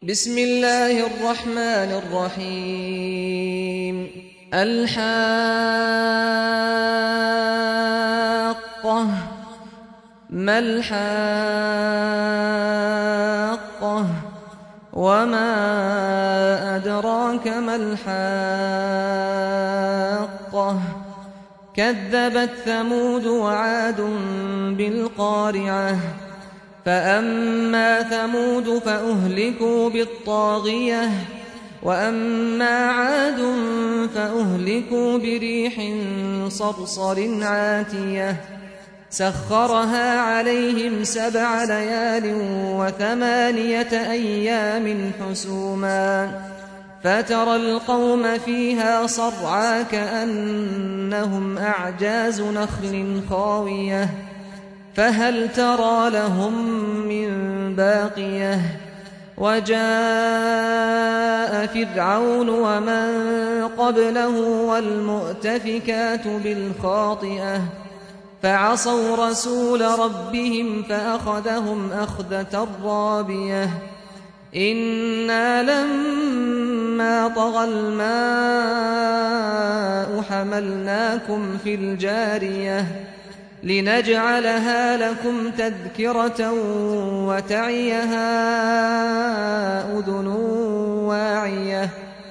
بسم الله الرحمن الرحيم الحاقة ما الحاقة وما أدراك ما الحاقة كذبت ثمود وعاد بالقارعة فأما ثمود فأهلكوا بالطاغية وأما عاد فأهلكوا بريح صرصر عاتية سخرها عليهم 7 ليال و8 أيام حسوما فترى القوم فيها صرعى كأنهم أعجاز نخل خاوية فهل ترى لهم من باقية وجاء فرعون ومن قبله والمؤتفكات بالخاطئة فعصوا رسول ربهم فأخذهم أخذة رابية إنا لما طغى الماء حملناكم في الجارية لنجعلها لكم تذكرة وتعيها أذن واعية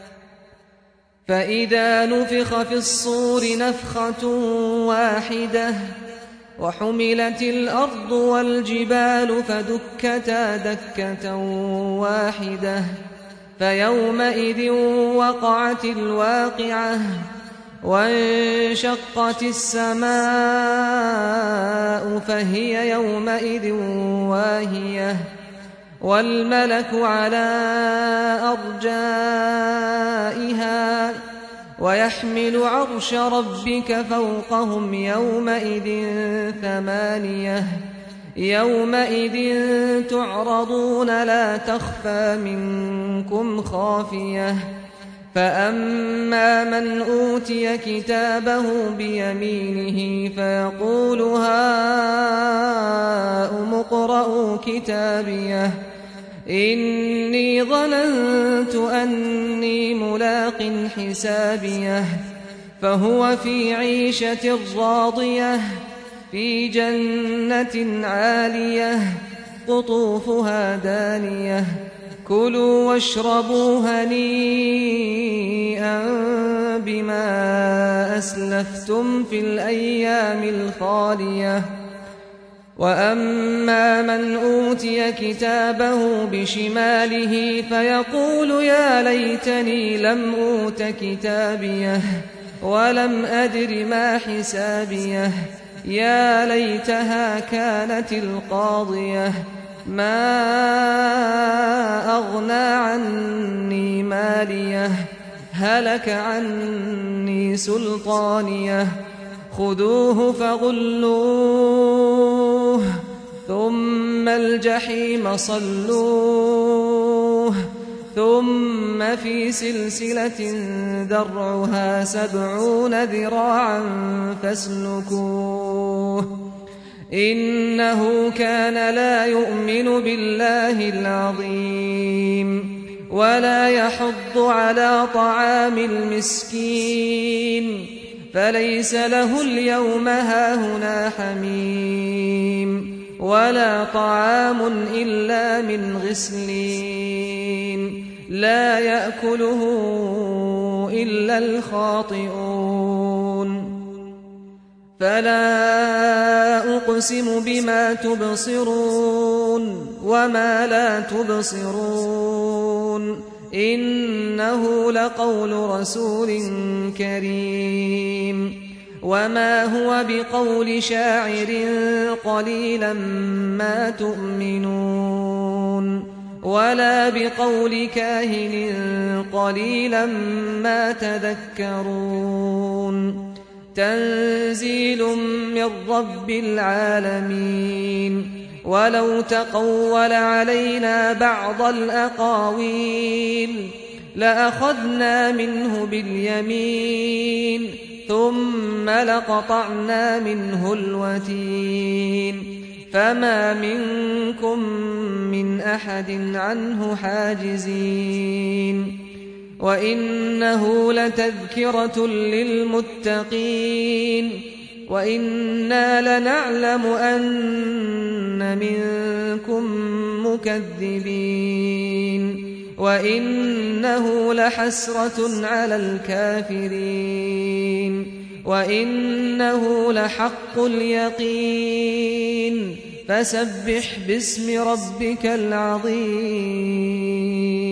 فإذا نفخ في الصور نفخة واحدة وحملت الأرض والجبال فدكتا دكة واحدة فيومئذ وقعت الواقعة وانشقت السماء فهي يومئذ واهية والملك على أرجائها ويحمل عرش ربك فوقهم يومئذ 8 يومئذ تعرضون لا تخفى منكم خافية فأما من أوتي كتابه بيمينه فيقول هاؤم اقرءوا كتابيه إني ظننت أني ملاق حسابيه فهو في عيشة راضية في جنة عالية قطوفها دانية كلوا واشربوا هنيئا بما أسلفتم في الأيام الخالية وأما من أوتي كتابه بشماله فيقول يا ليتني لم أوت كتابيه ولم أدر ما حسابيه يا ليتها كانت القاضية ما أغنى عني ماليه هلك عني سلطانيه خذوه فغلوه ثم الجحيم صلوه ثم في سلسلة ذرعها 70 ذراعا فاسلكوه إنه كان لا يؤمن بالله العظيم ولا يحض على طعام المسكين فليس له اليوم هاهنا حميم ولا طعام إلا من غسلين لا يأكله إلا الخاطئون فلا أقسم بما تبصرون وما لا تبصرون إنه لقول رسول كريم وما هو بقول شاعر قليلا ما تؤمنون ولا بقول كاهن قليلا ما تذكرون تنزيل من رب العالمين ولو تقول علينا بعض الأقاويل لأخذنا منه باليمين ثم لقطعنا منه الوتين فما منكم من أحد عنه حاجزين وإنه لتذكرة للمتقين وإنا لنعلم أن منكم مكذبين وإنه لحسرة على الكافرين وإنه لحق اليقين فسبح باسم ربك العظيم